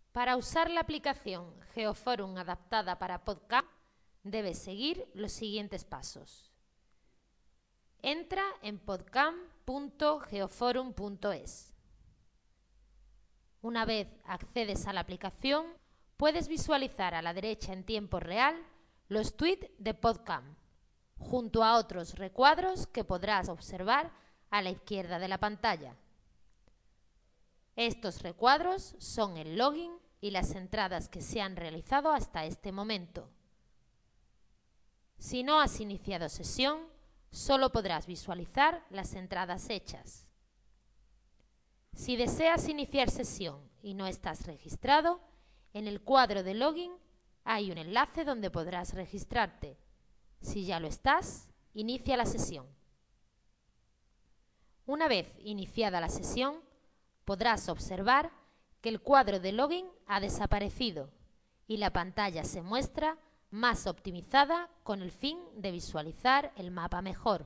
Para usar la aplicación Geoforum adaptada para podcast, debes seguir los siguientes pasos. Entra en podcast.geoforum.es. Una vez accedes a la aplicación, puedes visualizar a la derecha en tiempo real los tweets de podcast, junto a otros recuadros que podrás observar a la izquierda de la pantalla. Estos recuadros son el login y las entradas que se han realizado hasta este momento. Si no has iniciado sesión, solo podrás visualizar las entradas hechas. Si deseas iniciar sesión y no estás registrado, en el cuadro de login hay un enlace donde podrás registrarte. Si ya lo estás, inicia la sesión. Una vez iniciada la sesión, podrás observar que el cuadro de login ha desaparecido y la pantalla se muestra más optimizada con el fin de visualizar el mapa mejor.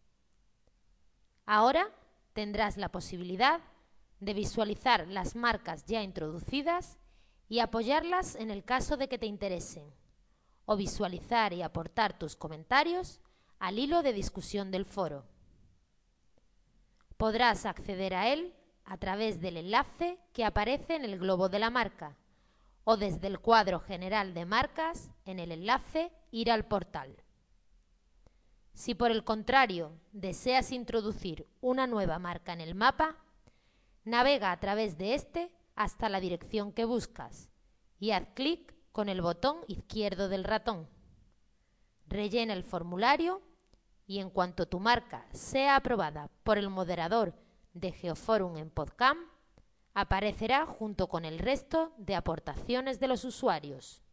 Ahora tendrás la posibilidad de visualizar las marcas ya introducidas y apoyarlas en el caso de que te interesen, o visualizar y aportar tus comentarios al hilo de discusión del foro. Podrás acceder a él a través del enlace que aparece en el globo de la marca o desde el cuadro general de marcas en el enlace Ir al portal. Si por el contrario deseas introducir una nueva marca en el mapa, navega a través de este hasta la dirección que buscas y haz clic con el botón izquierdo del ratón. Rellena el formulario y en cuanto tu marca sea aprobada por el moderador de Geoforum en Podcamp, aparecerá junto con el resto de aportaciones de los usuarios.